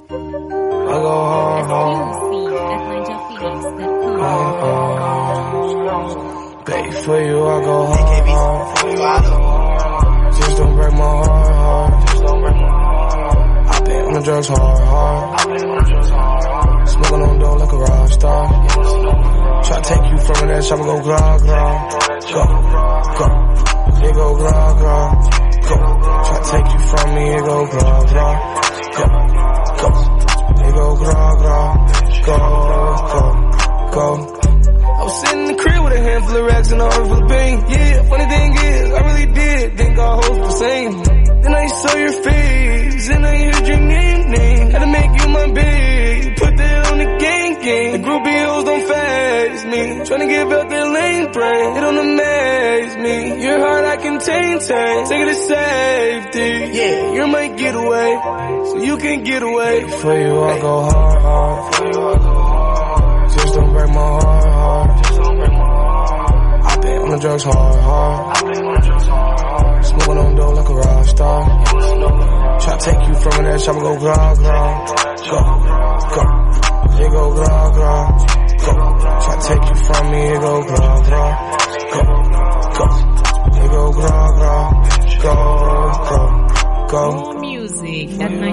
I go hard, hard. Baby, for you, I go hard, hard. Just don't break my heart, hard. I been on the drugs hard, hard. Smoking on dough like a rock star. Try to take you from that shop and go grog, grog. Go, go. It go grog, grog. Go. Try to take you from me, it go grog, grog. Go, go. It go grog, grog. Go, go, go. I was sitting in the crib with a handful of racks and a heart full of pain. Yeah, funny thing is, I really did think our hoes were same. Then I saw your face, and I heard your name. Had to make you my babe, put that on the gang. The groupie hoes don't phase me. Tryna give out their lane brain, it don't amaze me. Your heart I can take it to safety. Yeah, you're my getaway, so you can get away. For you I go hard, hard. Just don't break my heart, hard. I been on the drugs hard, hard. Smoking on dough like a rock star. Try to take you from that shop and go grog, grog. Go, go. It go grog, grog. Go. Try to take you from me, it go grog, grog. Go, go. It go grog, grog. Go, go, go. More music at